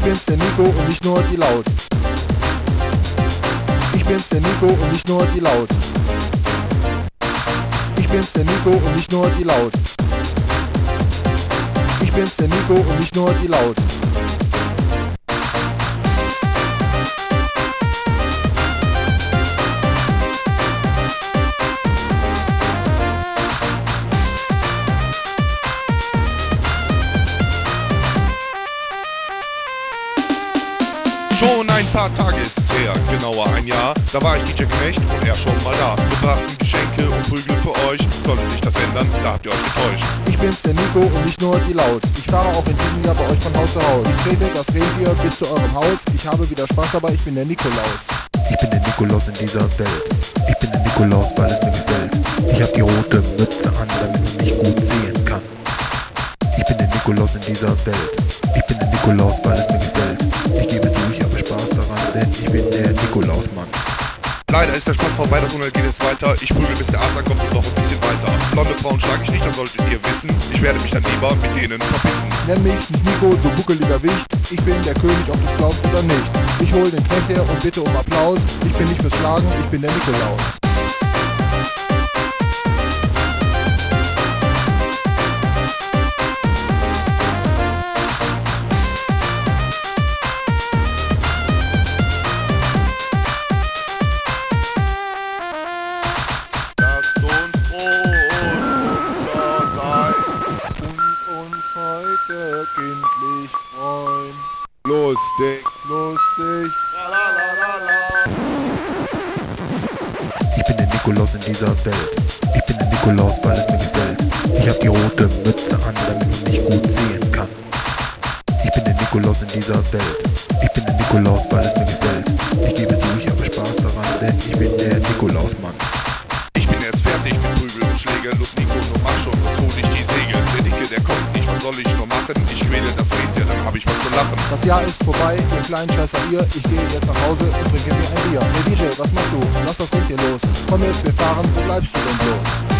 bin's, der Nico und nicht nur die Laut. Ich bin's, der Nico und nicht nur die Laut. Ich bin's, der Nico und nicht nur die Laut. Ich bin's, der Nico und nicht nur die Laut. Schon ein paar Tage ist es her, genauer ein Jahr. Da war ich DJ Knecht und er schon mal da. Wir brachten Geschenke und Prügel für euch. Sollte sich das ändern, da habt ihr euch getäuscht. Ich bin's, der Nico und nicht nur die Laut. Ich fahre auch in diesem Jahr bei euch von Haus zu Haus. Ich trete das Rentier bis zu eurem Haus. Ich habe wieder Spaß dabei, ich bin der Nikolaus. Ich bin der Nikolaus in dieser Welt. Ich bin der Nikolaus, weil es mir gefällt. Ich hab die rote Mütze an, damit man mich gut sehen kann. Ich bin der Nikolaus in dieser Welt. Ich bin der Nikolaus, weil es mir gefällt. Ich gebe zu, ich habe Spaß daran, denn ich bin der Nikolausmann. Leider ist der Spaß vorbei, das Unheil geht jetzt weiter. Ich prügel bis der Arzt kommt und noch ein bisschen weiter. Blonde Frauen schlage ich nicht, das solltet ihr wissen. Ich werde mich dann lieber mit denen verpissen. Nenn mich nicht Nico, du buckeliger Wicht. Ich bin der König, ob du's glaubst oder nicht. Ich hol den Knecht her und bitte um Applaus. Ich bin nicht fürs Schlagen, ich bin der Nikolaus. Lasst uns froh sein Und uns heute kindlich freuen. lustig. Lustig. Ich bin der Nikolaus in dieser Welt. Ich bin der Nikolaus, weil es mir gefällt. Ich hab die rote Mütze an, damit man mich gut sehen kann. Ich bin der Nikolaus in dieser Welt. Ich bin der Nikolaus, weil es mir gefällt. Ich gebe zu, ich habe Spaß daran, denn ich bin der Nikolausmann. Ich bin jetzt fertig mit Prügel und Schläge. Lust Nico, nur mach schon, sonst hol ich die Segel. Der Dicke, der kommt nicht, was soll ich nur machen? Ich quäle das Rentier, dann hab ich was zu lachen. Das Jahr ist vorbei, ihr kleinen Scheißer ihr. Ich gehe jetzt nach Hause und trinke mir ein Bier. Hey DJ, was machst du? Lass das Rentier los. Komm jetzt, wir fahren, wo bleibst du denn bloß?